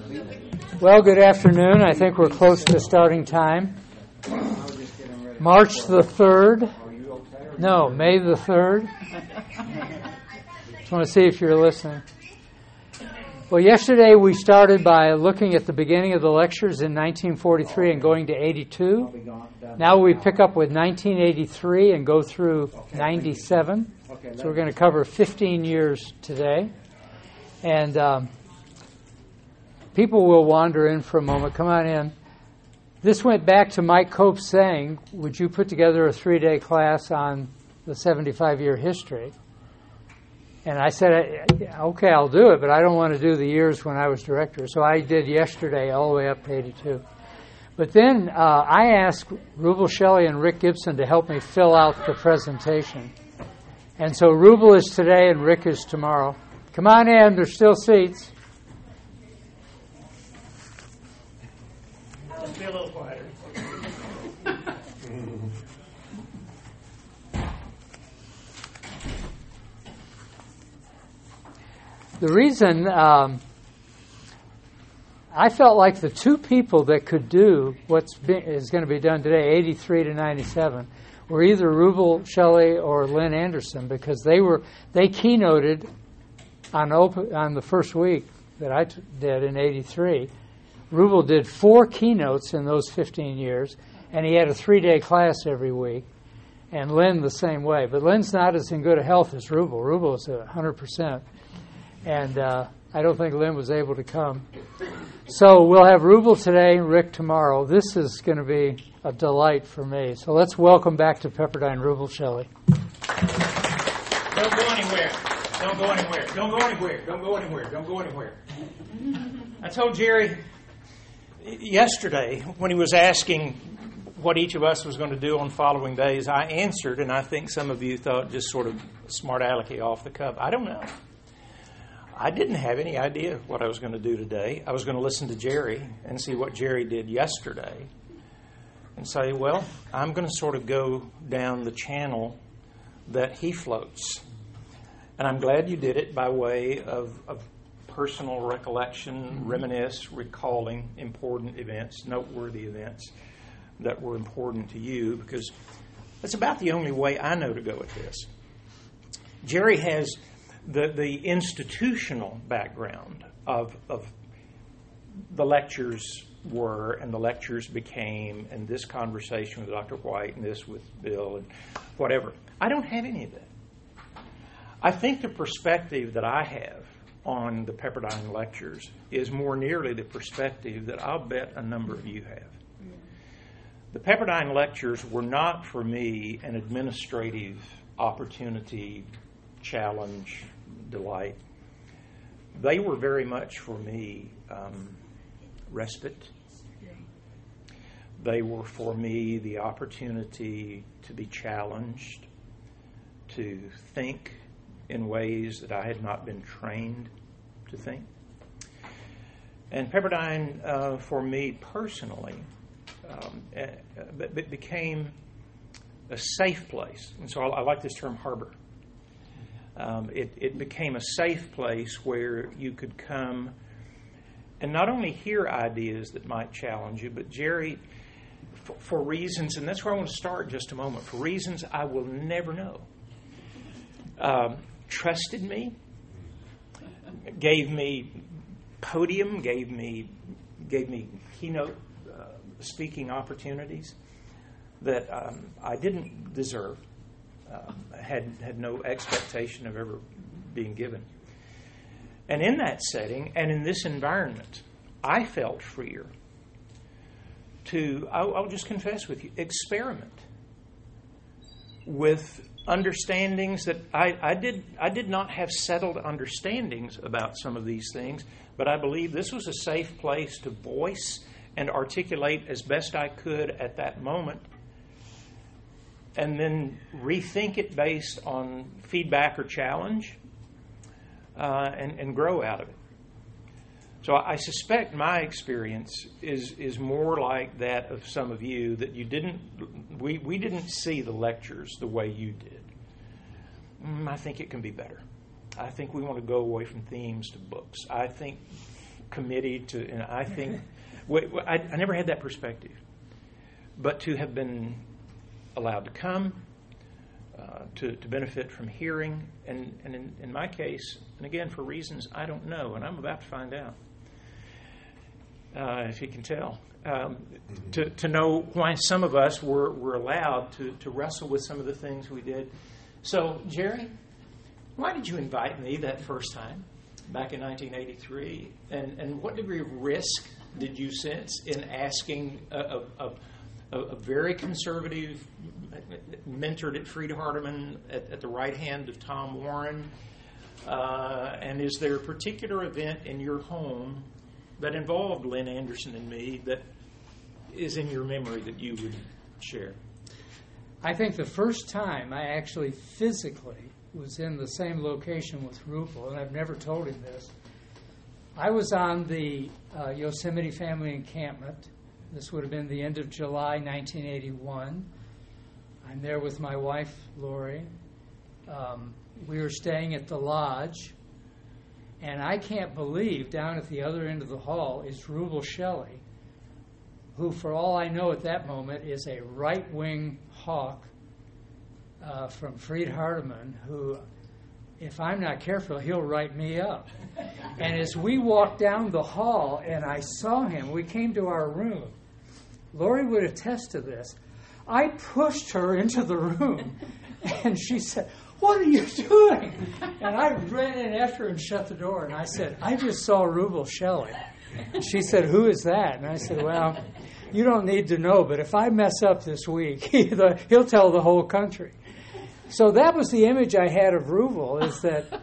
Well, good afternoon. I think we're close to starting time. March the 3rd. No, May the 3rd. Just want to see if you're listening. Well, yesterday we started by looking at the beginning of the lectures in 1943 and going to 82. Now we pick up with 1983 and go through 97. So we're going to cover 15 years today. And people will wander in for a moment. Come on in. This went back to Mike Cope saying, would you put together a 3-day class on the 75-year history? And I said, okay, I'll do it, but I don't want to do the years when I was director. So I did yesterday all the way up to 82. But then I asked Rubel Shelley and Rick Gibson to help me fill out the presentation. And so Rubel is today and Rick is tomorrow. Come on in, there's still seats. Be a little quieter. The reason I felt like the two people that could do is going to be done today, 83 to 97, were either Rubel Shelley or Lynn Anderson, because they keynoted on the first week that I did in 83. Rubel did 4 keynotes in those 15 years, and he had a 3-day class every week, and Lynn the same way. But Lynn's not as in good a health as Rubel. Rubel is 100%, and I don't think Lynn was able to come. So we'll have Rubel today and Rick tomorrow. This is going to be a delight for me. So let's welcome back to Pepperdine Rubel Shelley. Don't go anywhere. Don't go anywhere. Don't go anywhere. Don't go anywhere. Don't go anywhere. I told Jerry yesterday, when he was asking what each of us was going to do on following days, I answered, and I think some of you thought just sort of smart alecky off the cuff. I don't know. I didn't have any idea what I was going to do today. I was going to listen to Jerry and see what Jerry did yesterday and say, well, I'm going to sort of go down the channel that he floats. And I'm glad you did it by way of personal recollection, reminisce, recalling important events, noteworthy events that were important to you, because that's about the only way I know to go with this. Jerry has the institutional background of the lectures were and the lectures became, and this conversation with Dr. White and this with Bill and whatever. I don't have any of that. I think the perspective that I have on the Pepperdine lectures is more nearly the perspective that I'll bet a number of you have. The Pepperdine lectures were not for me an administrative opportunity, challenge, delight. They were very much for me respite. They were for me the opportunity to be challenged, to think in ways that I had not been trained to think. And Pepperdine, for me personally, it became a safe place. And so I like this term, harbor. It became a safe place where you could come and not only hear ideas that might challenge you, but Jerry, for reasons, and that's where I want to start in just a moment, for reasons I will never know, trusted me, gave me podium, gave me keynote speaking opportunities that I didn't deserve, had no expectation of ever being given. And in that setting and in this environment, I felt freer to, I'll just confess with you, experiment with understandings that I did not have settled understandings about some of these things, but I believe this was a safe place to voice and articulate as best I could at that moment, and then rethink it based on feedback or challenge, and grow out of it. So I suspect my experience is more like that of some of you, that you we didn't see the lectures the way you did. I think it can be better. I think we want to go away from themes to books. I think committee to, and I think, I never had that perspective. But to have been allowed to come, to benefit from hearing, and in my case, and again, for reasons I don't know, and I'm about to find out, if you can tell, to know why some of us were allowed to wrestle with some of the things we did. So, Jerry, why did you invite me that first time back in 1983? And what degree of risk did you sense in asking a very conservative, mentored at Freed-Hardeman at the right hand of Tom Warren? And is there a particular event in your home that involved Lynn Anderson and me that is in your memory that you would share? I think the first time I actually physically was in the same location with Rupel, and I've never told him this, I was on the Yosemite Family Encampment. This would have been the end of July 1981. I'm there with my wife, Lori. We were staying at the lodge, and I can't believe down at the other end of the hall is Rubel Shelley, who, for all I know at that moment, is a right-wing hawk from Freed-Hardeman, who, if I'm not careful, he'll write me up. And as we walked down the hall and I saw him, we came to our room. Lori would attest to this. I pushed her into the room, and she said, "What are you doing?" And I ran in after her and shut the door, and I said, "I just saw Rubel Shelley." And she said, "Who is that?" And I said, "Well, you don't need to know, but if I mess up this week, he'll tell the whole country." So that was the image I had of Rubel, is that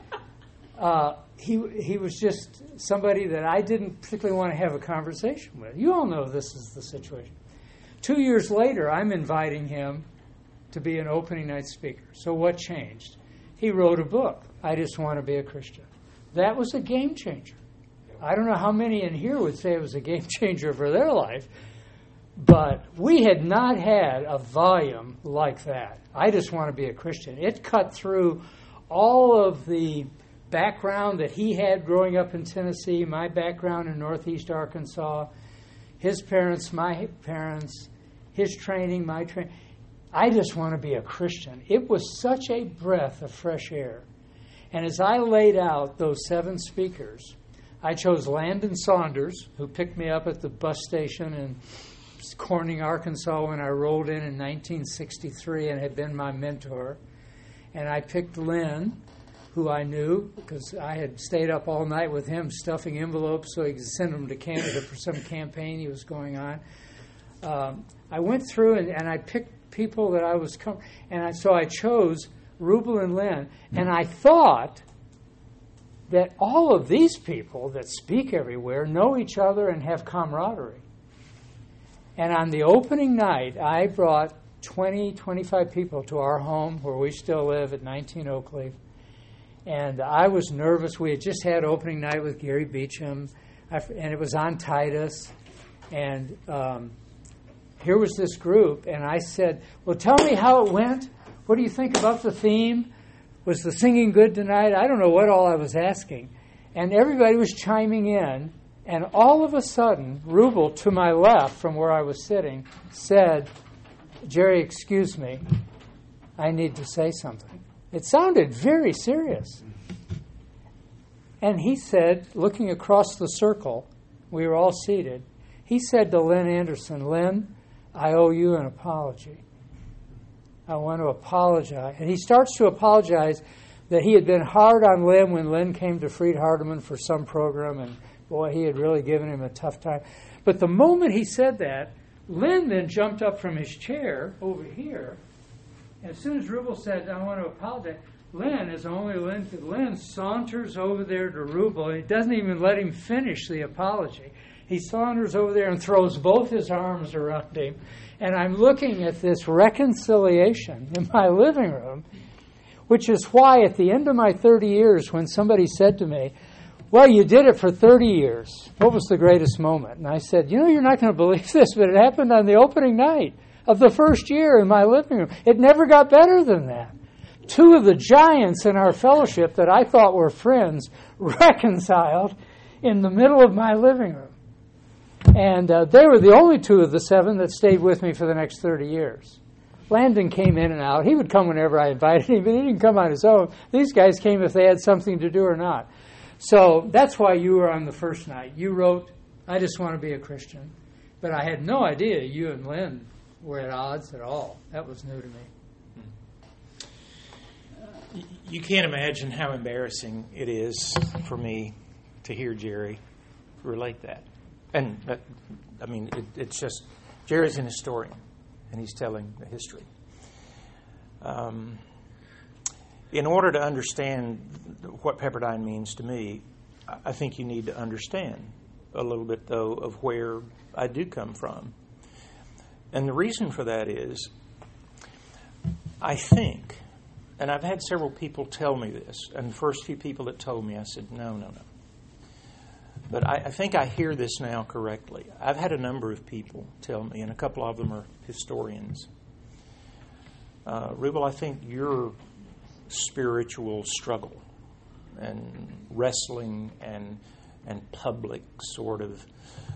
he was just somebody that I didn't particularly want to have a conversation with. You all know this is the situation. 2 years later, I'm inviting him to be an opening night speaker. So what changed? He wrote a book, I Just Want to Be a Christian. That was a game changer. I don't know how many in here would say it was a game changer for their life, but we had not had a volume like that. I Just Want to Be a Christian. It cut through all of the background that he had growing up in Tennessee, my background in Northeast Arkansas, his parents, my parents, his training, my training. I just want to be a Christian. It was such a breath of fresh air. And as I laid out those 7 speakers, I chose Landon Saunders, who picked me up at the bus station in Corning, Arkansas, when I rolled in 1963 and had been my mentor. And I picked Lynn, who I knew because I had stayed up all night with him stuffing envelopes so he could send them to Canada for some campaign he was going on. I went through and I picked people that I was so I chose Rubel and Lynn, and I thought that all of these people that speak everywhere know each other and have camaraderie. And on the opening night, I brought 25 people to our home where we still live at 19 Oakleaf. And I was nervous. We had just had opening night with Gary Beecham, and it was on Titus. And here was this group, and I said, "Well, tell me how it went. What do you think about the theme? Was the singing good tonight?" I don't know what all I was asking. And everybody was chiming in, and all of a sudden, Rubel, to my left from where I was sitting, said, "Jerry, excuse me, I need to say something." It sounded very serious. And he said, looking across the circle, we were all seated, he said to Lynn Anderson, "Lynn, I owe you an apology. I want to apologize." And he starts to apologize that he had been hard on Lynn when Lynn came to Freed-Hardeman for some program, and boy, he had really given him a tough time. But the moment he said that, Lynn then jumped up from his chair over here. And as soon as Rubel said, "I want to apologize," Lynn, as only Lynn could, Lynn saunters over there to Rubel, and he doesn't even let him finish the apology. He saunters over there and throws both his arms around him. And I'm looking at this reconciliation in my living room, which is why at the end of my 30 years, when somebody said to me, "Well, you did it for 30 years. What was the greatest moment?" And I said, "You're not going to believe this, but it happened on the opening night of the first year in my living room. It never got better than that. 2 of the giants in our fellowship that I thought were friends reconciled in the middle of my living room. And they were the only two of the 7 that stayed with me for the next 30 years. Landon came in and out. He would come whenever I invited him, but he didn't come on his own. These guys came if they had something to do or not. So that's why you were on the first night. You wrote, "I just want to be a Christian." But I had no idea you and Lynn were at odds at all. That was new to me. You can't imagine how embarrassing it is for me to hear Jerry relate that. And, it's just, Jerry's an historian, and he's telling the history. In order to understand what Pepperdine means to me, I think you need to understand a little bit, though, of where I do come from. And the reason for that is, I think, and I've had several people tell me this, and the first few people that told me, I said, no. But I think I hear this now correctly. I've had a number of people tell me, and a couple of them are historians. Rubel, I think your spiritual struggle and wrestling and public sort of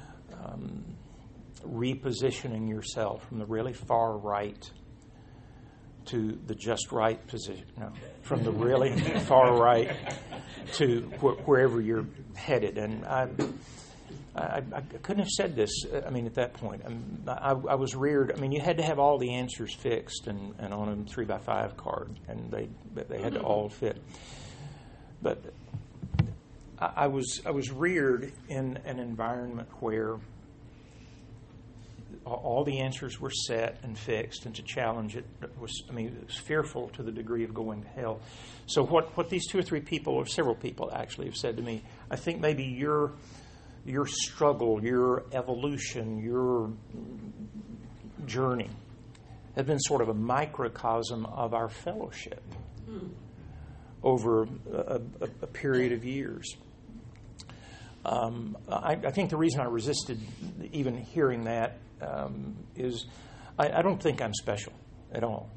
repositioning yourself from the really far right to the just right position, from the really far right to wherever you're headed. And I couldn't have said this, at that point. I was reared, you had to have all the answers fixed and on a 3x5 card, and they had to all fit. But I was reared in an environment where all the answers were set and fixed, and to challenge it was fearful to the degree of going to hell. So what these 2 or 3 people, or several people actually, have said to me, I think maybe your struggle, your evolution, your journey has been sort of a microcosm of our fellowship over a period of years. I think the reason I resisted even hearing that is I don't think I'm special at all.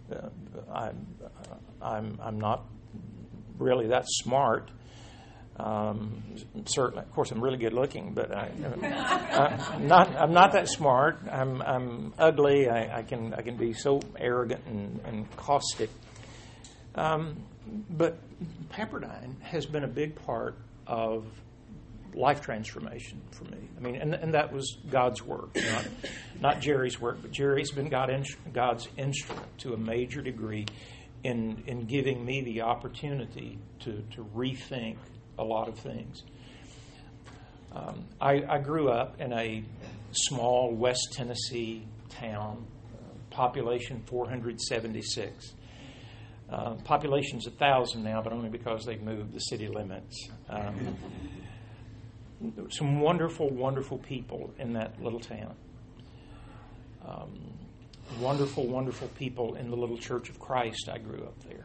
I'm not really that smart. Certainly, of course, I'm really good looking, but I'm not that smart. I'm ugly. I can be so arrogant and caustic. But Pepperdine has been a big part of life transformation for me. And that was God's work, not Jerry's work, but Jerry's been God's instrument to a major degree in giving me the opportunity to rethink a lot of things. I grew up in a small West Tennessee town, population 476. Population's 1,000 now, but only because they've moved the city limits. Some wonderful, wonderful people in that little town. Wonderful, wonderful people in the little Church of Christ. I grew up there.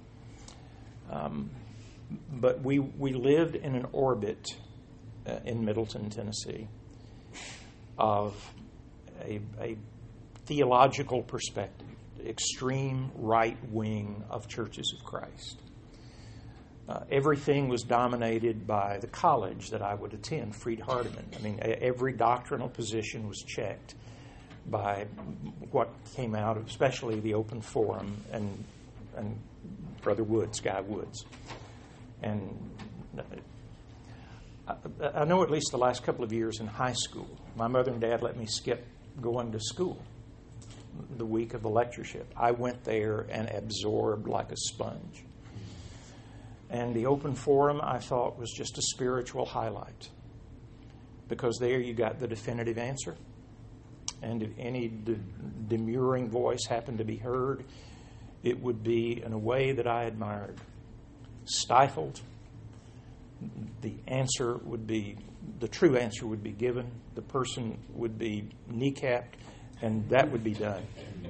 But we lived in an orbit in Middleton, Tennessee, of a theological perspective, extreme right wing of Churches of Christ. Everything was dominated by the college that I would attend, Freed-Hardeman. Every doctrinal position was checked by what came out of, especially the Open Forum and Brother Woods, Guy Woods. And I know at least the last couple of years in high school, my mother and dad let me skip going to school the week of the lectureship. I went there and absorbed like a sponge. And the Open Forum, I thought, was just a spiritual highlight, because there you got the definitive answer. And if any demurring voice happened to be heard, it would be in a way that I admired. Stifled. The true answer would be given. The person would be kneecapped, and that would be done.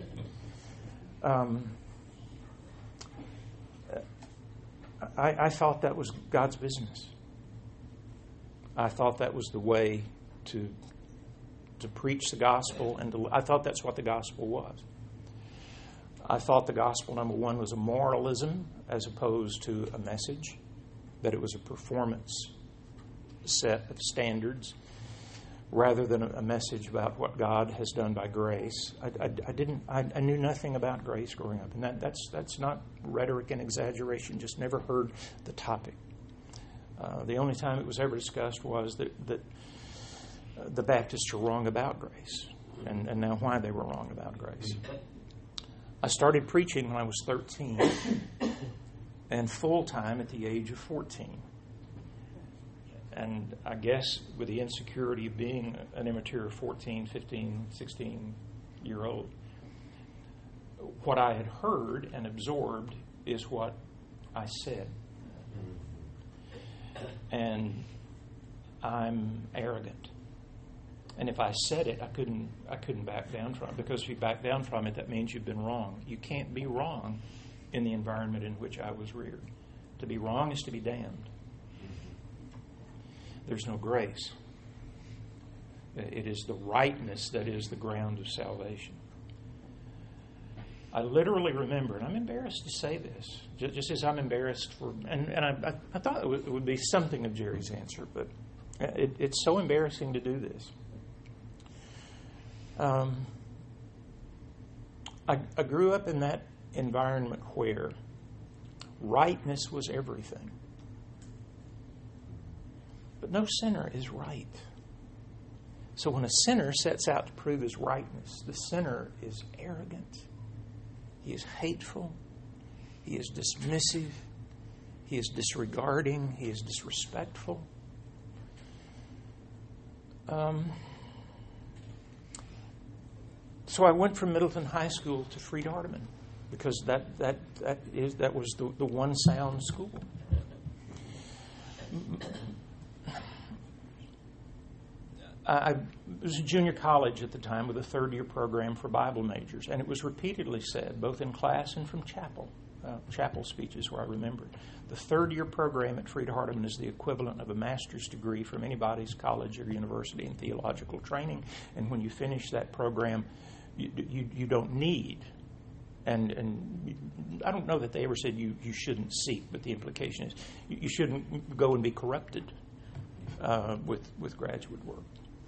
I thought that was God's business. I thought that was the way to preach the gospel, and I thought that's what the gospel was. I thought the gospel, number one, was a moralism as opposed to a message, that it was a performance. set of standards rather than a message about what God has done by grace. I knew nothing about grace growing up, and that's not rhetoric and exaggeration. Just never heard the topic. The only time it was ever discussed was that the Baptists are wrong about grace, and now why they were wrong about grace. I started preaching when I was 13 and full-time at the age of 14. And I guess with the insecurity of being an immature 14, 15, 16-year-old, what I had heard and absorbed is what I said. And I'm arrogant. And if I said it, I couldn't back down from it, because if you back down from it, that means you've been wrong. You can't be wrong in the environment in which I was reared. To be wrong is to be damned. There's no grace. It is the rightness that is the ground of salvation. I literally remember, and I'm embarrassed to say this, just as I'm embarrassed for, and I thought it would be something of Jerry's answer, but it's so embarrassing to do this. I grew up in that environment where rightness was everything. But no sinner is right. So when a sinner sets out to prove his rightness, the sinner is arrogant. He is hateful. He is dismissive. He is disregarding. He is disrespectful. So I went from Middleton High School to Freed Hardeman, because that was the one sound school. I was a junior college at the time with a third-year program for Bible majors, and it was repeatedly said, both in class and from chapel speeches where I remember. The third-year program at Freed Hardeman is the equivalent of a master's degree from anybody's college or university in theological training, and when you finish that program, you don't need, and I don't know that they ever said you shouldn't seek, but the implication is you shouldn't go and be corrupted with graduate work.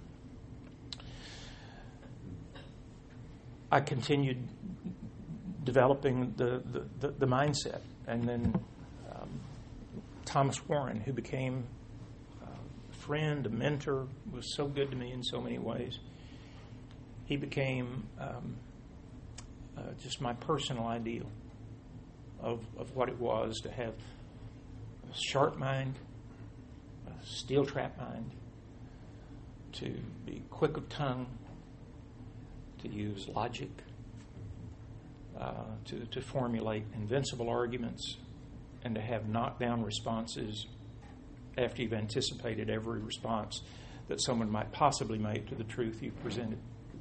I continued developing the mindset, and then Thomas Warren, who became a friend, a mentor, was so good to me in so many ways. He became just my personal ideal of what it was to have a sharp mind, a steel trap mind, to be quick of tongue, to use logic, to formulate invincible arguments, and to have knockdown responses after you've anticipated every response that someone might possibly make to the truth you've presented.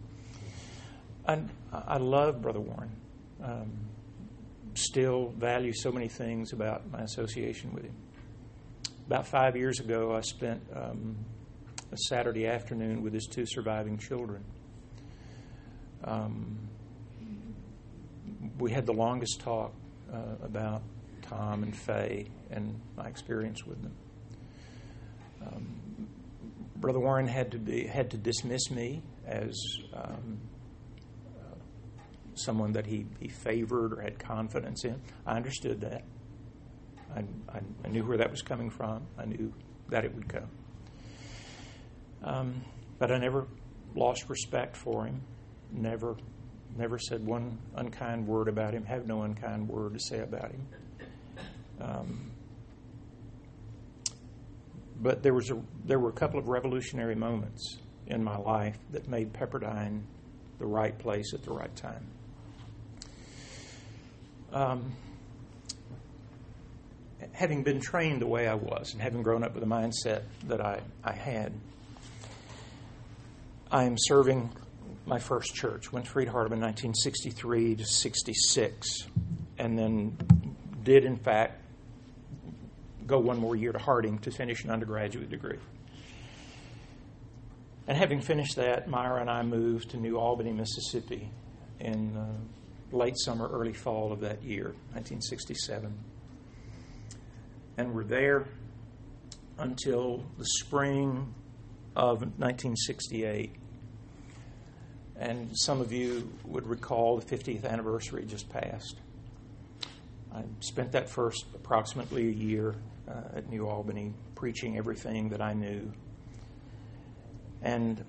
I love Brother Warren. Still value so many things about my association with him. About 5 years ago, I spent a Saturday afternoon with his two surviving children. We had the longest talk about Tom and Faye and my experience with them. Brother Warren had to dismiss me as someone that he favored or had confidence in. I understood that. I knew where that was coming from. I knew that it would come. But I never lost respect for him. Never said one unkind word about him. Have no unkind word to say about him. But there were a couple of revolutionary moments in my life that made Pepperdine the right place at the right time. Having been trained the way I was, and having grown up with the mindset that I had, I am serving my first church. Went to Freed Hardeman 1963 to 66, and then did, in fact, go one more year to Harding to finish an undergraduate degree. And having finished that, Myra and I moved to New Albany, Mississippi in late summer, early fall of that year, 1967. And we're there until the spring of 1968. And some of you would recall the 50th anniversary just passed. I spent that first approximately a year at New Albany preaching everything that I knew. And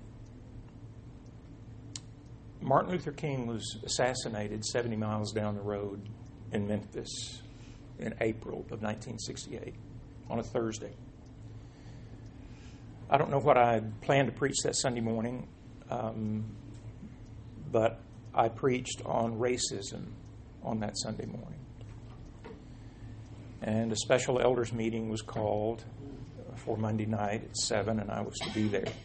Martin Luther King was assassinated 70 miles down the road in Memphis in April of 1968 on a Thursday. I don't know what I planned to preach that Sunday morning, but I preached on racism on that Sunday morning. And a special elders meeting was called for Monday night at 7, and I was to be there.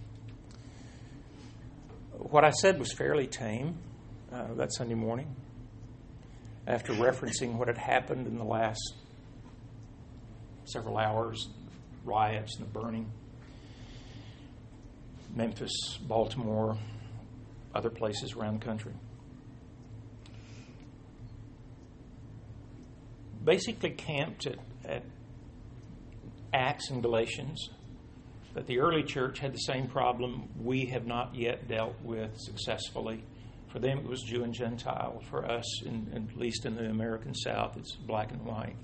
What I said was fairly tame that Sunday morning. After referencing what had happened in the last several hours, riots and the burning, Memphis, Baltimore, other places around the country. Basically camped at Acts and Galatians, that the early church had the same problem we have not yet dealt with successfully. For them, it was Jew and Gentile. For us, at least in the American South, it's black and white.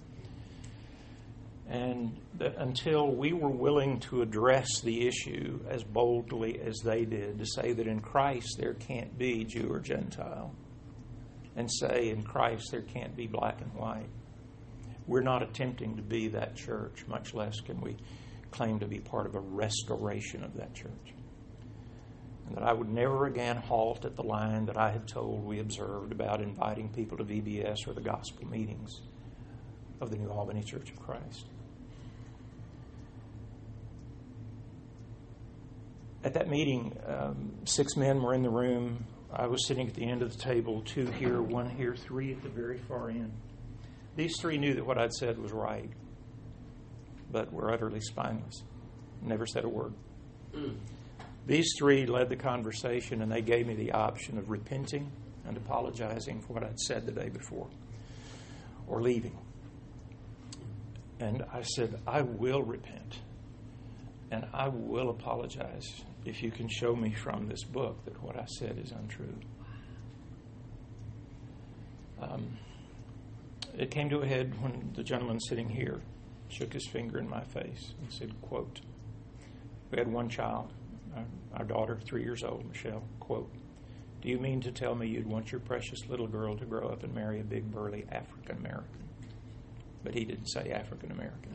And that until we were willing to address the issue as boldly as they did, to say that in Christ there can't be Jew or Gentile, and say in Christ there can't be black and white, we're not attempting to be that church, much less can we claim to be part of a restoration of that church. And that I would never again halt at the line that I had told we observed about inviting people to VBS or the gospel meetings of the New Albany Church of Christ. At that meeting, 6 men were in the room. I was sitting at the end of the table, 2 here, 1 here, 3 at the very far end. These 3 knew that what I'd said was right, but were utterly spineless. Never said a word. These 3 led the conversation, and they gave me the option of repenting and apologizing for what I'd said the day before, or leaving. And I said, I will repent, and I will apologize if you can show me from this book that what I said is untrue. It came to a head when the gentleman sitting here shook his finger in my face and said, quote, we had 1 child, our daughter, 3 years old, Michelle, quote, do you mean to tell me you'd want your precious little girl to grow up and marry a big, burly African-American? But he didn't say African-American.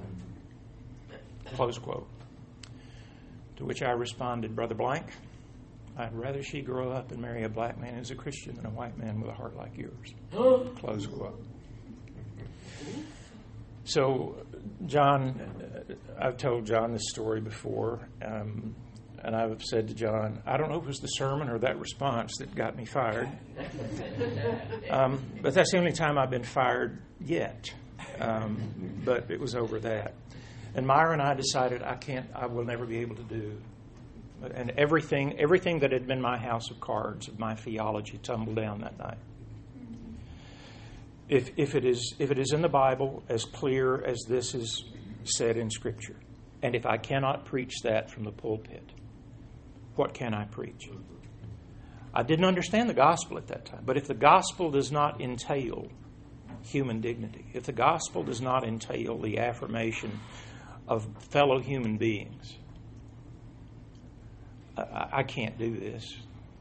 Close quote. To which I responded, Brother Blank, I'd rather she grow up and marry a black man who's a Christian than a white man with a heart like yours. Close quote. So, John, I've told John this story before, and I've said to John, I don't know if it was the sermon or that response that got me fired, but that's the only time I've been fired yet, but it was over that. And Myra and I decided I will never be able to do. And everything that had been my house of cards, of my theology, tumbled down that night. If it is in the Bible as clear as this is said in Scripture, and if I cannot preach that from the pulpit, what can I preach? I didn't understand the gospel at that time, but if the gospel does not entail human dignity, if the gospel does not entail the affirmation of fellow human beings, I can't do this.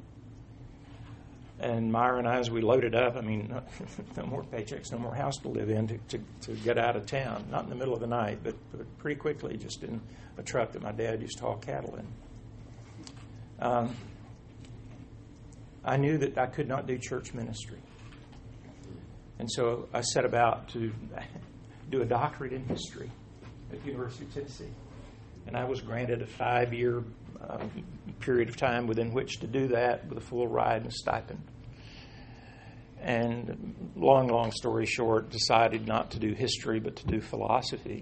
And Myra and I, as we loaded up, no more paychecks, no more house to live in to get out of town. Not in the middle of the night, but pretty quickly, just in a truck that my dad used to haul cattle in. I knew that I could not do church ministry. And so I set about to do a doctorate in history at the University of Tennessee. And I was granted a 5-year period of time within which to do that with a full ride and a stipend. And long story short, decided not to do history but to do philosophy.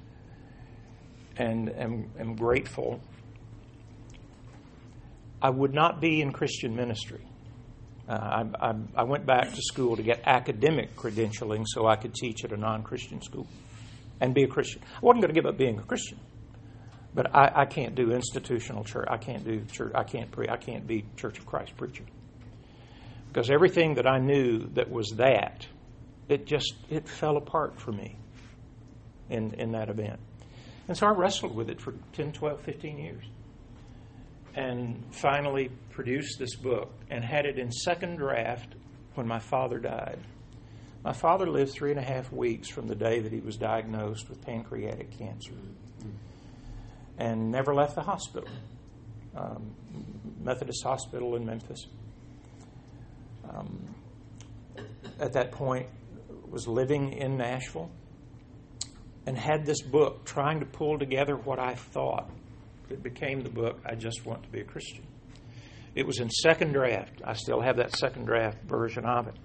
And am grateful. I would not be in Christian ministry. I went back to school to get academic credentialing so I could teach at a non-Christian school. and be a Christian. I wasn't going to give up being a Christian. But I can't do institutional church. I can't do church. I can't be Church of Christ preacher. Because everything that I knew that was that, it fell apart for me in that event. And so I wrestled with it for 10, 12, 15 years. And finally produced this book and had it in second draft when my father died. My father lived 3.5 weeks from the day that he was diagnosed with pancreatic cancer. And never left the hospital. Methodist Hospital in Memphis. At that point, was living in Nashville and had this book trying to pull together what I thought. It became the book, I Just Want to Be a Christian. It was in second draft. I still have that second draft version of it.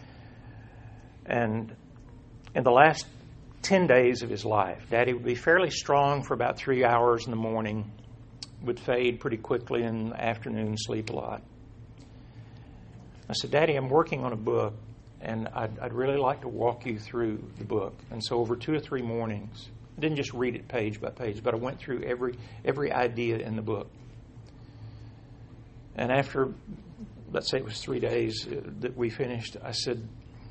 And in the last 10 days of his life, Daddy would be fairly strong for about 3 hours in the morning, would fade pretty quickly in the afternoon, sleep a lot. I said, Daddy, I'm working on a book, and I'd really like to walk you through the book. And so over 2 or 3 mornings, I didn't just read it page by page, but I went through every idea in the book. And after, let's say it was 3 days that we finished, I said,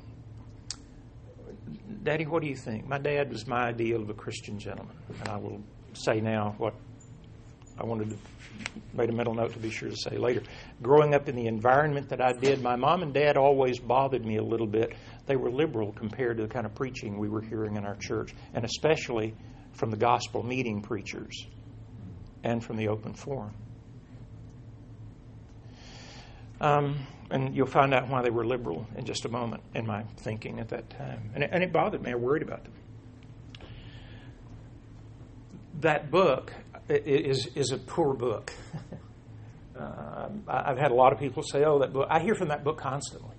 Daddy, what do you think? My dad was my ideal of a Christian gentleman. And I will say now what I made a mental note to be sure to say later. Growing up in the environment that I did, my mom and dad always bothered me a little bit. They were liberal compared to the kind of preaching we were hearing in our church, and especially from the gospel meeting preachers and from the open forum. And you'll find out why they were liberal in just a moment in my thinking at that time. And it bothered me. I worried about them. That book is a poor book. I've had a lot of people say, oh, that book. I hear from that book constantly.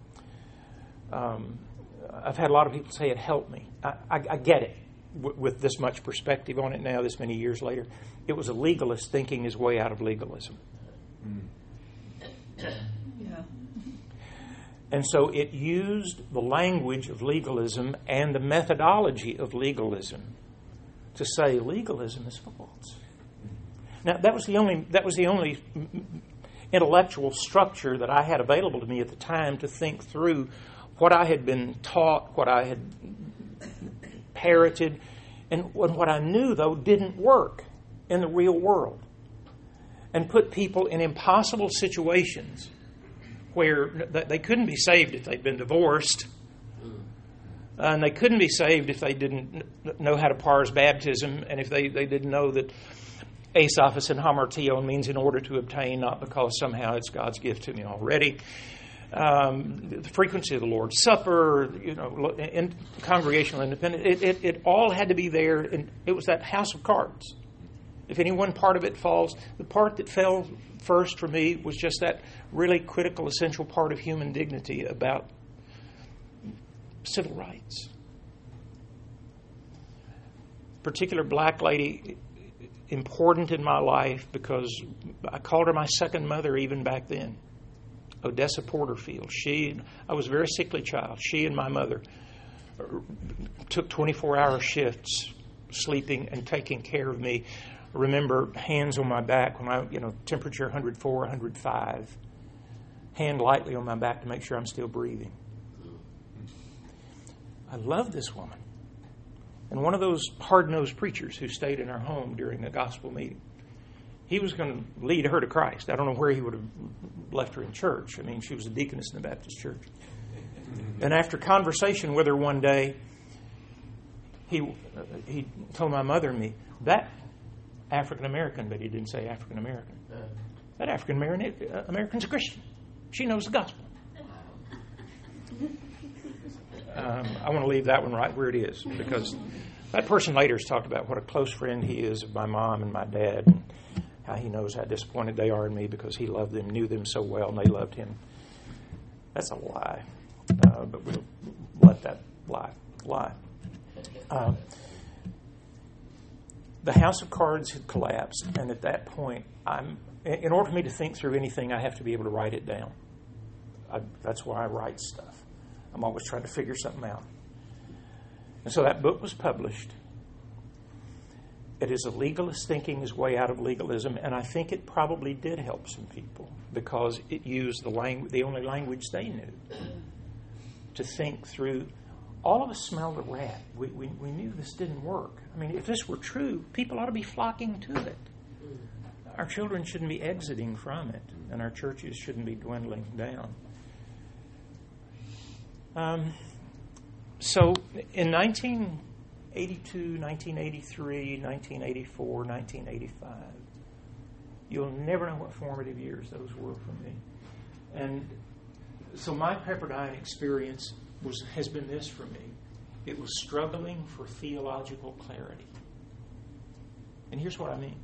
I've had a lot of people say it helped me. I get it with this much perspective on it now, this many years later. It was a legalist thinking his way out of legalism. Yeah. And so it used the language of legalism and the methodology of legalism to say legalism is false. Now that was the only intellectual structure that I had available to me at the time to think through what I had been taught, what I had parroted, and what I knew though didn't work in the real world, and put people in impossible situations where they couldn't be saved if they'd been divorced, and they couldn't be saved if they didn't know how to parse baptism, and if they didn't know that eis ophis and hamartio means in order to obtain, not because somehow it's God's gift to me already. The frequency of the Lord's Supper, congregational independence, it all had to be there, and it was that house of cards. If any one part of it falls, the part that fell first for me was just that really critical, essential part of human dignity about civil rights. Particular black lady, important in my life because I called her my second mother even back then. Odessa Porterfield. I was a very sickly child. She and my mother took 24-hour shifts, sleeping and taking care of me. I remember hands on my back when temperature 104, 105. Hand lightly on my back to make sure I'm still breathing. I love this woman. And one of those hard-nosed preachers who stayed in our home during a gospel meeting, he was going to lead her to Christ. I don't know where he would have left her in church. I mean, she was a deaconess in the Baptist church. And after conversation with her one day, he told my mother and me, that African-American, but he didn't say African-American, that African-American's a Christian. She knows the gospel. I want to leave that one right where it is, because that person later has talked about what a close friend he is of my mom and my dad, and how he knows how disappointed they are in me because he loved them, knew them so well, and they loved him. That's a lie, but we'll let that lie. The house of cards had collapsed, and at that point, in order for me to think through anything, I have to be able to write it down. That's why I write stuff. I'm always trying to figure something out. And so that book was published. It is a legalist thinking his way out of legalism, and I think it probably did help some people because it used the only language they knew to think through. All of us smelled a rat. We knew this didn't work. I mean, if this were true, people ought to be flocking to it. Our children shouldn't be exiting from it, and our churches shouldn't be dwindling down. So in 1982, 1983, 1984, 1985, you'll never know what formative years those were for me. And so my Pepperdine experience has been this for me. It was struggling for theological clarity. And here's what I mean.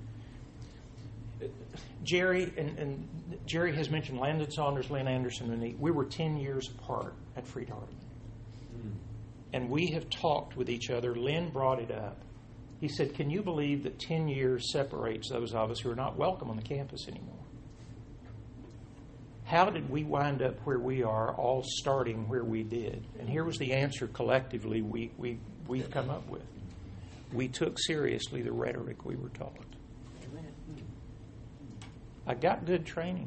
Jerry and Jerry has mentioned Landon Saunders, Lynn Anderson, and me. We were 10 years apart at Freed-Hardeman. And we have talked with each other. Lynn brought it up. He said, can you believe that 10 years separates those of us who are not welcome on the campus anymore? How did we wind up where we are, all starting where we did? And here was the answer collectively we've come up with. We took seriously the rhetoric we were taught. I got good training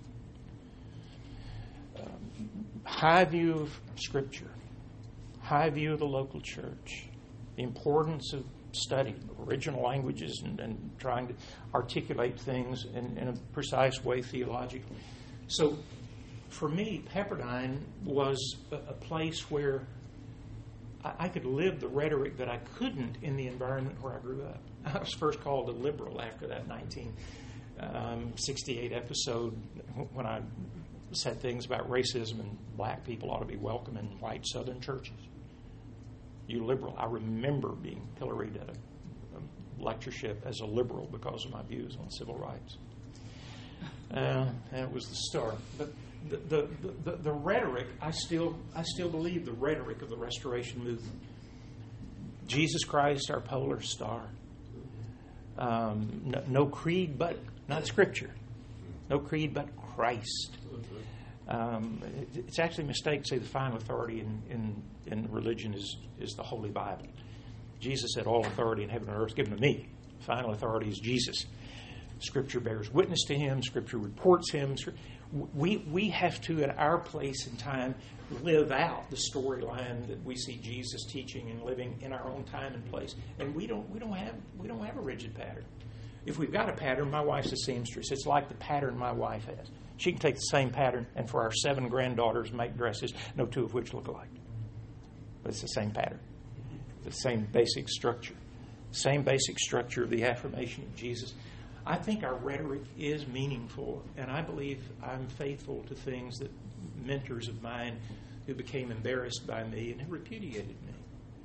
there. High view of Scripture. High view of the local church. The importance of study, original languages, and trying to articulate things in a precise way theologically. So, for me, Pepperdine was a place where I could live the rhetoric that I couldn't in the environment where I grew up. I was first called a liberal after that 1968 episode when I said things about racism and black people ought to be welcome in white Southern churches. You liberal. I remember being pilloried at a lectureship as a liberal because of my views on civil rights. And it was the start. But the rhetoric, I still believe the rhetoric of the Restoration movement. Jesus Christ, our polar star. No creed but, not Scripture. No creed but Christ. It's actually a mistake to say the final authority in religion is the Holy Bible. Jesus said, all authority in heaven and earth is given to me. Final authority is Jesus. Scripture bears witness to him. Scripture reports him. We have to, at our place in time, live out the storyline that we see Jesus teaching and living in our own time and place. And we don't have a rigid pattern. If we've got a pattern, my wife's a seamstress. It's like the pattern my wife has. She can take the same pattern and for our 7 granddaughters make dresses, no 2 of which look alike. But it's the same pattern. The same basic structure. Same basic structure of the affirmation of Jesus. I think our rhetoric is meaningful, and I believe I'm faithful to things that mentors of mine who became embarrassed by me and have repudiated me.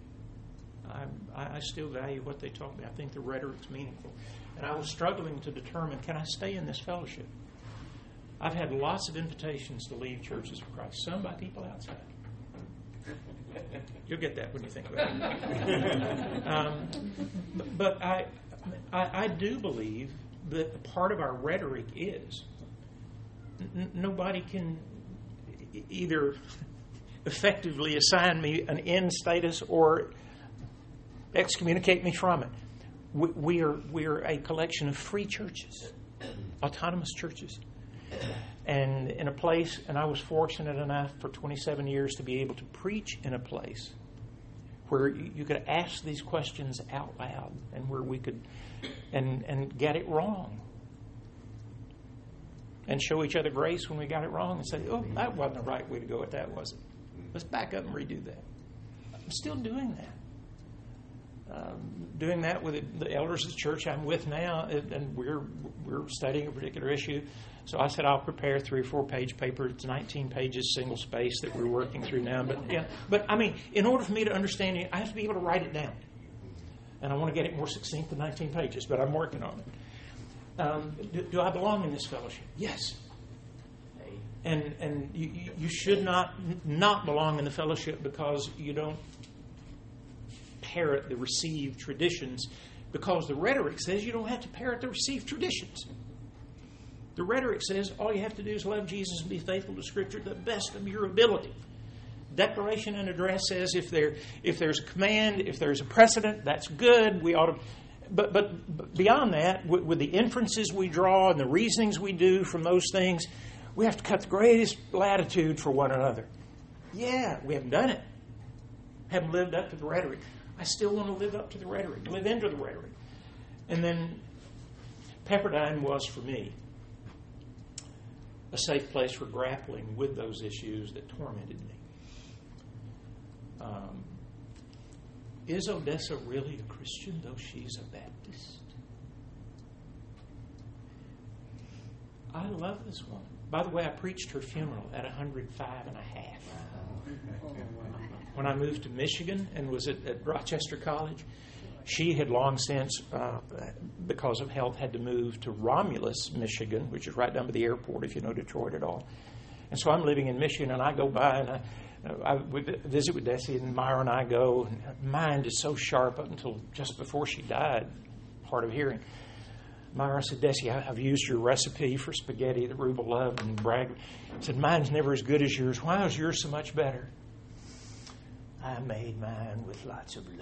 I still value what they taught me. I think the rhetoric's meaningful. And I was struggling to determine, can I stay in this fellowship? I've had lots of invitations to leave Churches of Christ, some by people outside. You'll get that when you think about it. But I do believe that part of our rhetoric is nobody can either effectively assign me an end status or excommunicate me from it. We are a collection of free churches, autonomous churches. And in a place, and I was fortunate enough for 27 years to be able to preach in a place where you could ask these questions out loud and where we could and get it wrong. And show each other grace when we got it wrong and say, oh, that wasn't the right way to go at that, was it? Let's back up and redo that. I'm still doing that. Doing that with the elders of the church I'm with now, and we're studying a particular issue. So I said I'll prepare 3 or 4 page paper. It's 19 pages, single space that we're working through now. But I mean, in order for me to understand it, I have to be able to write it down. And I want to get it more succinct than 19 pages, but I'm working on it. Do I belong in this fellowship? Yes. And you should not belong in the fellowship because you don't parrot the received traditions, because the rhetoric says you don't have to parrot the received traditions. The rhetoric says all you have to do is love Jesus and be faithful to Scripture to the best of your ability. Declaration and Address says if there's a command, if there's a precedent, that's good. We ought to. But beyond that, with the inferences we draw and the reasonings we do from those things, we have to cut the greatest latitude for one another. Yeah, we haven't done it. Haven't lived up to the rhetoric. I still want to live up to the rhetoric, live into the rhetoric. And then Pepperdine was, for me, a safe place for grappling with those issues that tormented me. Is Odessa really a Christian, though she's a Baptist? I love this woman. By the way, I preached her funeral at 105 and a half. When I moved to Michigan and was at Rochester College, she had long since, because of health, had to move to Romulus, Michigan, which is right down by the airport, if you know Detroit at all. And so I'm living in Michigan, and I go by, and I would visit with Desi, and Myra and I go. And her mind is so sharp up until just before she died, hard of hearing. Myra said, Desi, I've used your recipe for spaghetti that Rubel loved, and bragged. Said, mine's never as good as yours. Why is yours so much better? I made mine with lots of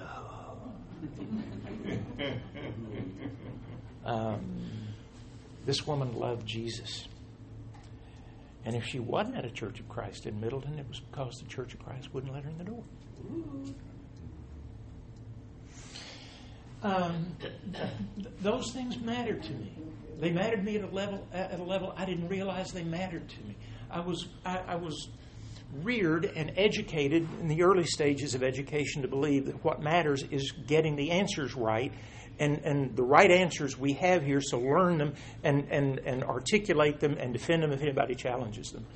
love. This woman loved Jesus. And if she wasn't at a Church of Christ in Middleton, it was because the Church of Christ wouldn't let her in the door. Those things mattered to me. They mattered to me at a level I didn't realize they mattered to me. I was reared and educated in the early stages of education to believe that what matters is getting the answers right, and the right answers we have here, so learn them and articulate them and defend them if anybody challenges them.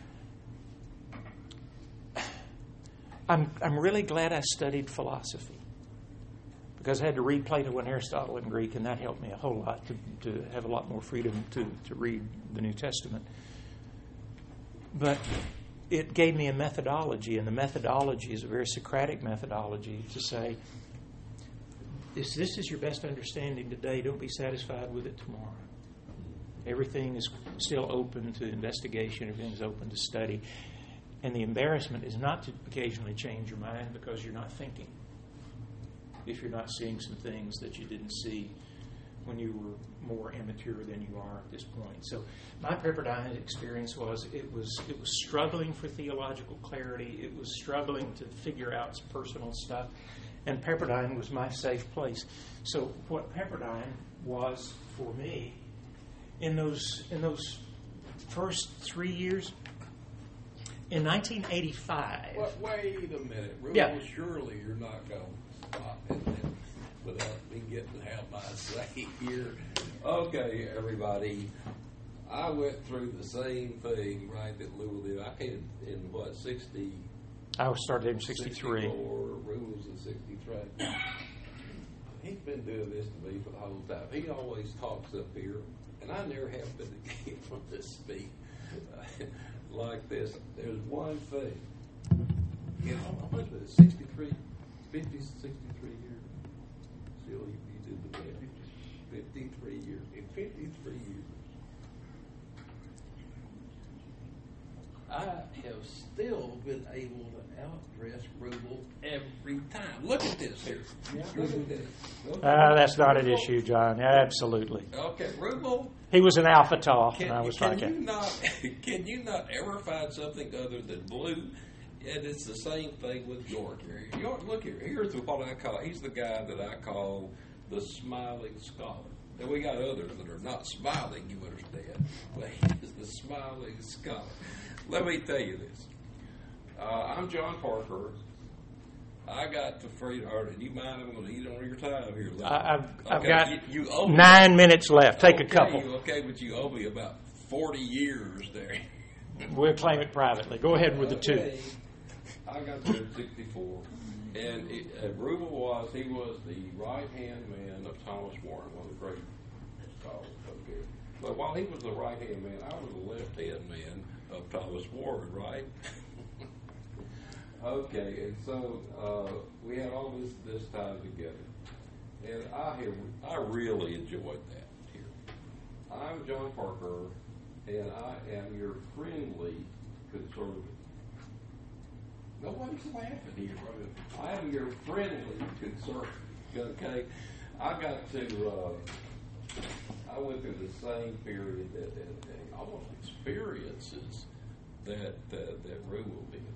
I'm really glad I studied philosophy, because I had to read Plato and Aristotle in Greek, and that helped me a whole lot to have a lot more freedom to read the New Testament. But it gave me a methodology, and the methodology is a very Socratic methodology to say, if this is your best understanding today, don't be satisfied with it tomorrow. Everything is still open to investigation. Everything is open to study. And the embarrassment is not to occasionally change your mind because you're not thinking. If you're not seeing some things that you didn't see when you were more immature than you are at this point. So my Pepperdine experience was it was struggling for theological clarity. It was struggling to figure out some personal stuff. And Pepperdine was my safe place. So what Pepperdine was for me in those first 3 years, in 1985. Wait a minute. Rubel, Yeah. Surely you're not going to stop it without me getting to have my say here. Okay, everybody. I went through the same thing, right, that Louis did. I came in, 60? I started in 63. 64, Rubel was in 63. He's been doing this to me for the whole time. He always talks up here, and I never have been able to speak like this. There's one thing. You know, how much was it? 63, 50, 63 years. Still, you did the math. 53 years. In 53 years, I have still been able to outdress Rubel every time. Look at this here. Look at this. Okay. That's not an issue, John. Absolutely. Okay, Rubel. He was an alpha tall, and I was like can you not ever find something other than blue? And it's the same thing with York here. York, look here. Here's what I call. He's the guy that I call the smiling scholar. And we got others that are not smiling, you understand. But he's the smiling scholar. Let me tell you this. I'm John Parker. I got the freedom. Do you mind? I'm going to eat on your time here. I've got you owe me 9 minutes left. Take a couple. But you owe me about 40 years there. We'll claim it privately. Go ahead with the two. I got there in 64. And Rubel was the right-hand man of Thomas Warren, one of the great scholars up here. But while he was the right-hand man, I was the left-hand man of Thomas Warren, right? Okay, and so we had all this time together. And I really enjoyed that here. I'm John Parker, and I am your friendly conservative. Nobody's laughing here, brother. I am your friendly concern. Okay, I went through the same period and almost experiences that Reuel did.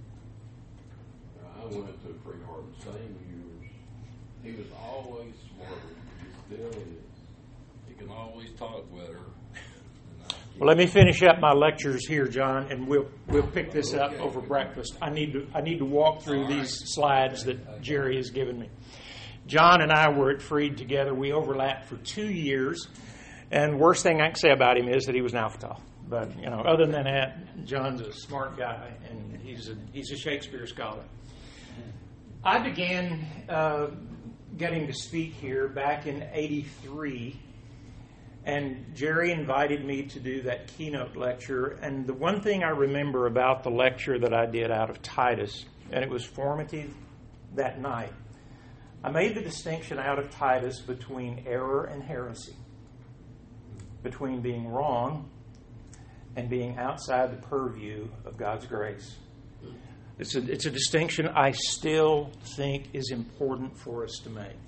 I went to pretty hard the same years. He was always smarter. He still is. He can always talk better. Well, let me finish up my lectures here, John, and we'll pick this up over breakfast. I need to walk through these slides that Jerry has given me. John and I were at Freed together. We overlapped for 2 years, and worst thing I can say about him is that he was an Alpha. But other than that, John's a smart guy, and he's a Shakespeare scholar. I began getting to speak here back in '83. And Jerry invited me to do that keynote lecture. And the one thing I remember about the lecture that I did out of Titus, and it was formative that night, I made the distinction out of Titus between error and heresy, between being wrong and being outside the purview of God's grace. It's a distinction I still think is important for us to make.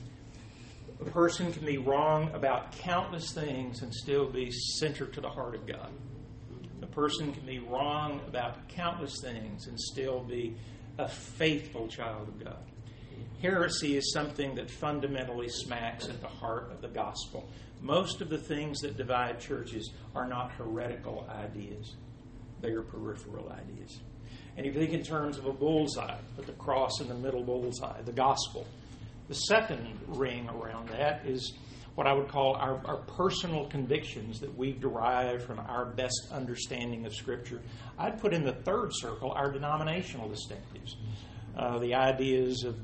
A person can be wrong about countless things and still be centered to the heart of God. A person can be wrong about countless things and still be a faithful child of God. Heresy is something that fundamentally smacks at the heart of the gospel. Most of the things that divide churches are not heretical ideas. They are peripheral ideas. And if you think in terms of a bullseye, put the cross in the middle bullseye, the gospel. The second ring around that is what I would call our personal convictions that we've derived from our best understanding of Scripture. I'd put in the third circle our denominational distinctives, the ideas of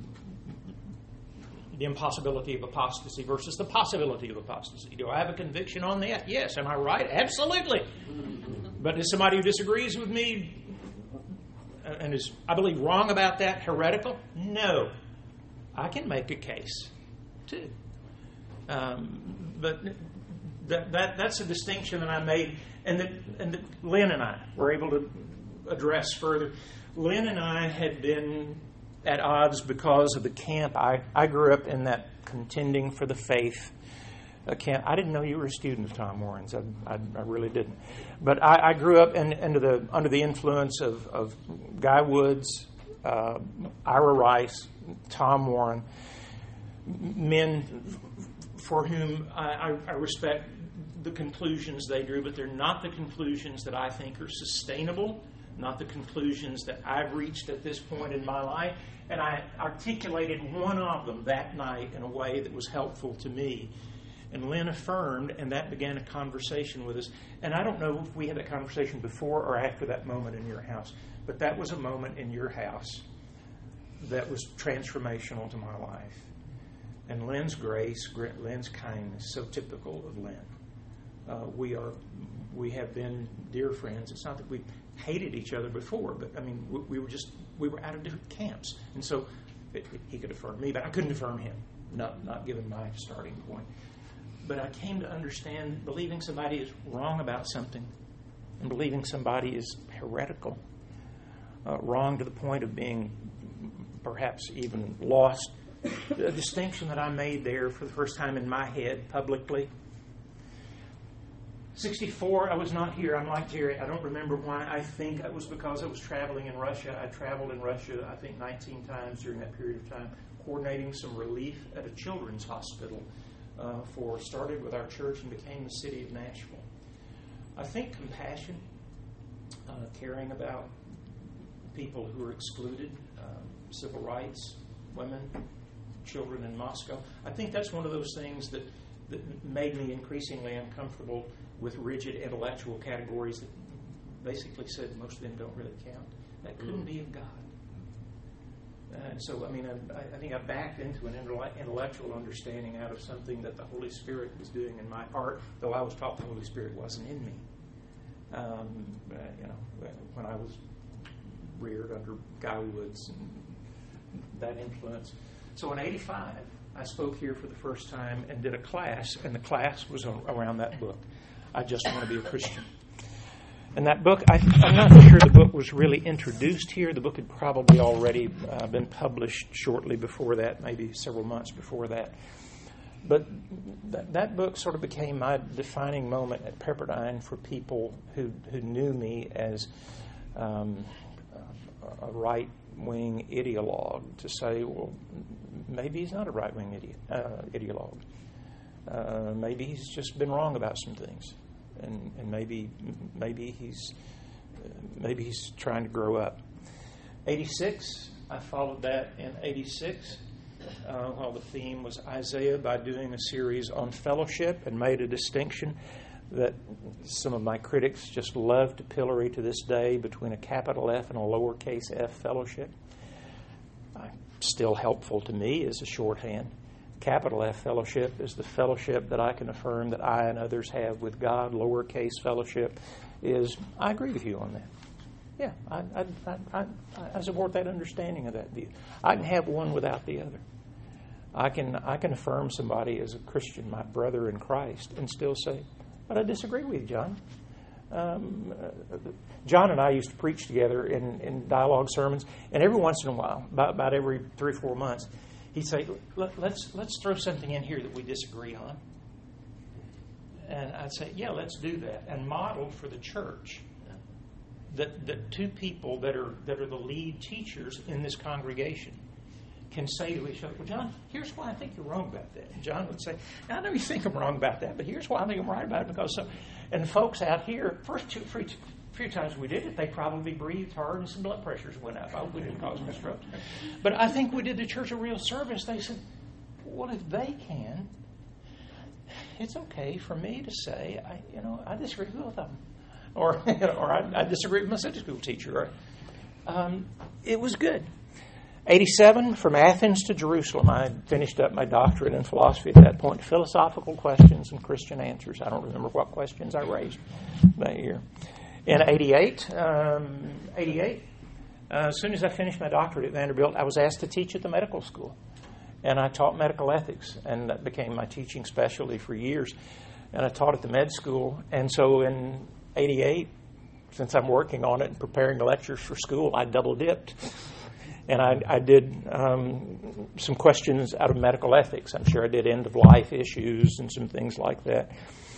the impossibility of apostasy versus the possibility of apostasy. Do I have a conviction on that? Yes. Am I right? Absolutely. But is somebody who disagrees with me and is, I believe, wrong about that heretical? No. I can make a case, too. But that's a distinction that I made, and that Lynn and I were able to address further. Lynn and I had been at odds because of the camp. I grew up in that contending for the faith camp. I didn't know you were a student of Tom Warren's. I really didn't. But I grew up under the influence of Guy Woods, Ira Rice, Tom Warren, men for whom I respect the conclusions they drew, but they're not the conclusions that I think are sustainable, not the conclusions that I've reached at this point in my life. And I articulated one of them that night in a way that was helpful to me. And Lynn affirmed, and that began a conversation with us. And I don't know if we had that conversation before or after that moment in your house, but that was a moment in your house that was transformational to my life. And Lynn's grace, Lynn's kindness, so typical of Lynn. We have been dear friends. It's not that we hated each other before, but I mean, we were out of different camps. And so he could affirm me, but I couldn't affirm him, not given my starting point. But I came to understand believing somebody is wrong about something and believing somebody is heretical, wrong to the point of being perhaps even lost. A distinction that I made there for the first time in my head publicly. 64, I was not here. I'm like Jerry. I don't remember why. I think it was because I was traveling in Russia. I traveled in Russia, I think, 19 times during that period of time, coordinating some relief at a children's hospital started with our church and became the city of Nashville. I think compassion, caring about people who are excluded, civil rights, women, children in Moscow. I think that's one of those things that made me increasingly uncomfortable with rigid intellectual categories that basically said most of them don't really count. That couldn't be of God. And so, I mean, I think I backed into an intellectual understanding out of something that the Holy Spirit was doing in my heart, though I was taught the Holy Spirit wasn't in me. When I was reared under Guy Woods and that influence. So in '85, I spoke here for the first time and did a class, and the class was around that book, I Just Want to Be a Christian. And that book, I'm not sure the book was really introduced here. The book had probably already been published shortly before that, maybe several months before that. But that book sort of became my defining moment at Pepperdine for people who knew me as a right-wing ideologue, to say, well, maybe he's not a right-wing ideologue. Maybe he's just been wrong about some things. And maybe he's trying to grow up. 86, I followed that in 86. While the theme was Isaiah, by doing a series on fellowship, and made a distinction that some of my critics just love to pillory to this day between a capital F and a lowercase f fellowship. Still helpful to me as a shorthand. Capital F fellowship is the fellowship that I can affirm that I and others have with God. Lowercase fellowship is, I agree with you on that. Yeah, I support that understanding of that view. I can have one without the other. I can affirm somebody as a Christian, my brother in Christ, and still say, but I disagree with you, John. John and I used to preach together in dialogue sermons, and every once in a while, about every 3 or 4 months, he'd say, let's throw something in here that we disagree on. And I'd say, yeah, let's do that. And model for the church that two people that are the lead teachers in this congregation can say to each other, well, John, here's why I think you're wrong about that. And John would say, I know you think I'm wrong about that, but here's why I think I'm right about it. Because so, and folks out here, first few times we did it, they probably breathed hard and some blood pressures went up. I hope we didn't cause them a stroke. But I think we did the church a real service. They said, well, if they can, it's okay for me to say, I disagree with them. Or I disagree with my Sunday school teacher. It was good. 87, from Athens to Jerusalem. I finished up my doctorate in philosophy at that point. Philosophical questions and Christian answers. I don't remember what questions I raised that year. In 88, as soon as I finished my doctorate at Vanderbilt, I was asked to teach at the medical school. And I taught medical ethics, and that became my teaching specialty for years. And I taught at the med school. And so in 88, since I'm working on it and preparing the lectures for school, I double-dipped. And I did some questions out of medical ethics. I'm sure I did end-of-life issues and some things like that.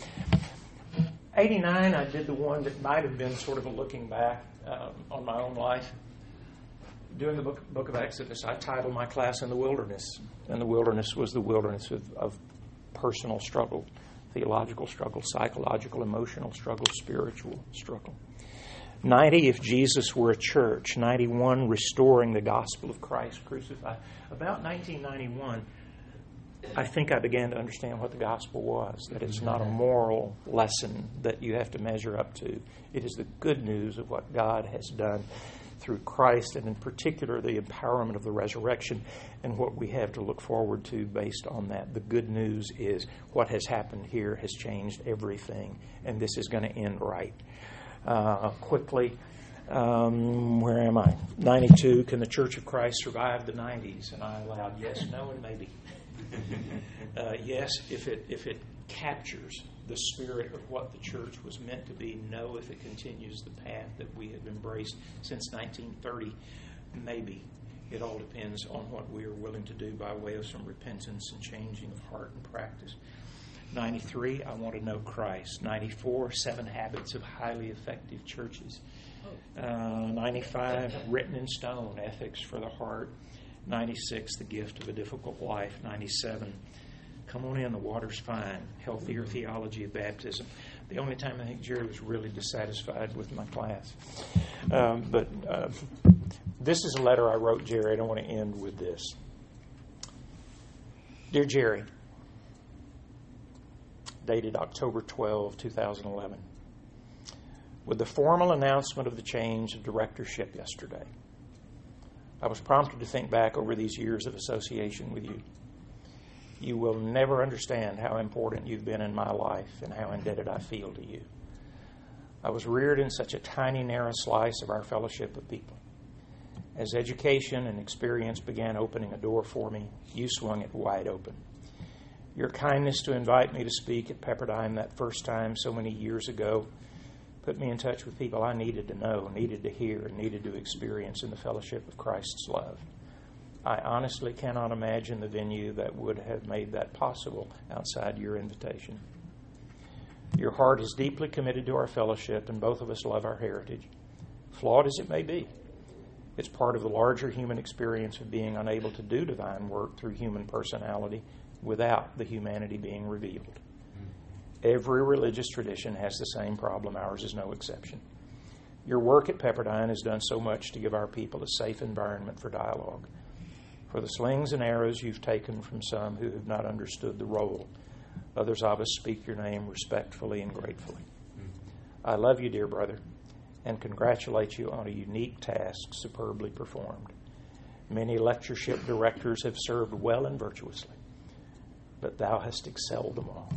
89, I did the one that might have been sort of a looking back on my own life. Doing the book of Exodus, I titled my class In the Wilderness. And the wilderness was the wilderness of personal struggle, theological struggle, psychological, emotional struggle, spiritual struggle. 90, if Jesus were a church. 91, restoring the gospel of Christ crucified. About 1991, I think I began to understand what the gospel was, that it's not a moral lesson that you have to measure up to. It is the good news of what God has done through Christ, and in particular the empowerment of the resurrection and what we have to look forward to based on that. The good news is what has happened here has changed everything, and this is going to end right. Quickly, where am I? 92, can the Church of Christ survive the 90s? And I allowed yes, no, and maybe. Yes, if it captures the spirit of what the church was meant to be. No, if it continues the path that we have embraced since 1930. Maybe. It all depends on what we are willing to do by way of some repentance and changing of heart and practice. 93, I want to know Christ. 94, 7 Habits of Highly Effective Churches. 95, Written in Stone, Ethics for the Heart. 96, The Gift of a Difficult Life. 97, Come On In, the Water's Fine, Healthier Theology of Baptism. The only time I think Jerry was really dissatisfied with my class. But this is a letter I wrote Jerry, and I want to end with this. Dear Jerry, dated October 12, 2011. With the formal announcement of the change of directorship yesterday, I was prompted to think back over these years of association with you. You will never understand how important you've been in my life and how indebted I feel to you. I was reared in such a tiny, narrow slice of our fellowship of people. As education and experience began opening a door for me, you swung it wide open. Your kindness to invite me to speak at Pepperdine that first time so many years ago put me in touch with people I needed to know, needed to hear, and needed to experience in the fellowship of Christ's love. I honestly cannot imagine the venue that would have made that possible outside your invitation. Your heart is deeply committed to our fellowship, and both of us love our heritage, flawed as it may be. It's part of the larger human experience of being unable to do divine work through human personality without the humanity being revealed. Every religious tradition has the same problem. Ours is no exception. Your work at Pepperdine has done so much to give our people a safe environment for dialogue. For the slings and arrows you've taken from some who have not understood the role, others of us speak your name respectfully and gratefully. I love you, dear brother, and congratulate you on a unique task superbly performed. Many lectureship directors have served well and virtuously, but thou hast excelled them all.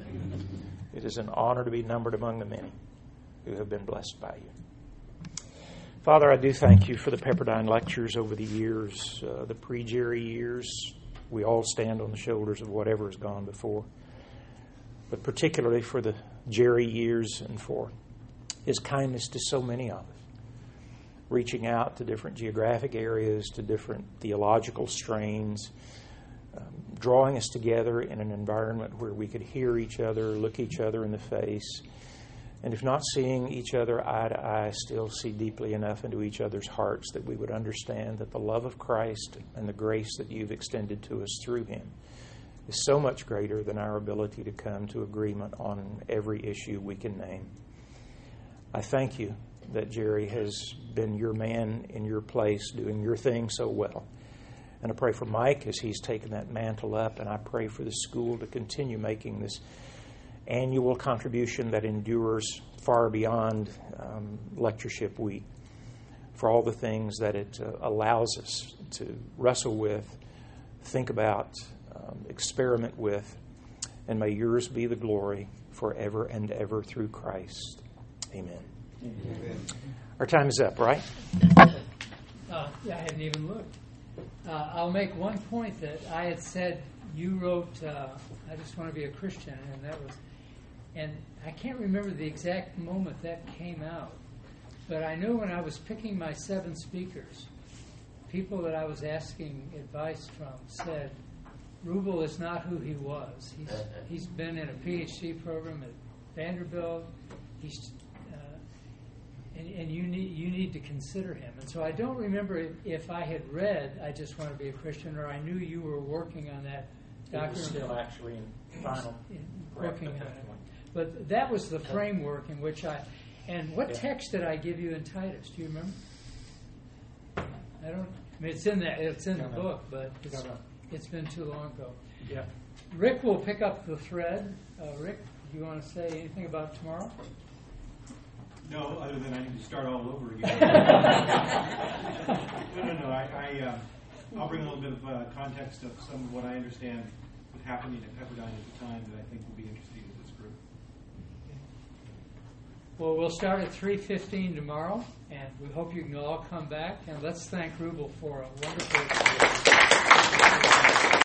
It is an honor to be numbered among the many who have been blessed by you. Father, I do thank you for the Pepperdine lectures over the years, the pre-Jerry years. We all stand on the shoulders of whatever has gone before, but particularly for the Jerry years and for his kindness to so many of us, reaching out to different geographic areas, to different theological strains, drawing us together in an environment where we could hear each other, look each other in the face, and if not seeing each other eye to eye, still see deeply enough into each other's hearts that we would understand that the love of Christ and the grace that you've extended to us through him is so much greater than our ability to come to agreement on every issue we can name. I thank you that Jerry has been your man in your place, doing your thing so well. And I pray for Mike as he's taken that mantle up, and I pray for the school to continue making this annual contribution that endures far beyond lectureship week, for all the things that it allows us to wrestle with, think about, experiment with, and may yours be the glory forever and ever through Christ. Amen. Amen. Our time is up, right? I hadn't even looked. I'll make one point that I had said. You wrote, I just want to be a Christian, and that was, and I can't remember the exact moment that came out, but I know when I was picking my 7 speakers, people that I was asking advice from said, Rubel is not who he was. He's been in a PhD program at Vanderbilt. And you need to consider him. And so I don't remember if I had read I Just Want to Be a Christian, or I knew you were working on that document. It was still actually in final. Working on it. But that was the framework in which and what text did I give you in Titus? Do you remember? I mean, it's in the book, but it's been too long ago. Yeah. Rick will pick up the thread. Rick, do you want to say anything about tomorrow? No, other than I need to start all over again. No. I'll bring a little bit of context of some of what I understand was happening at Pepperdine at the time that I think will be interesting to this group. Well, we'll start at 3:15 tomorrow, and we hope you can all come back. And let's thank Rubel for a wonderful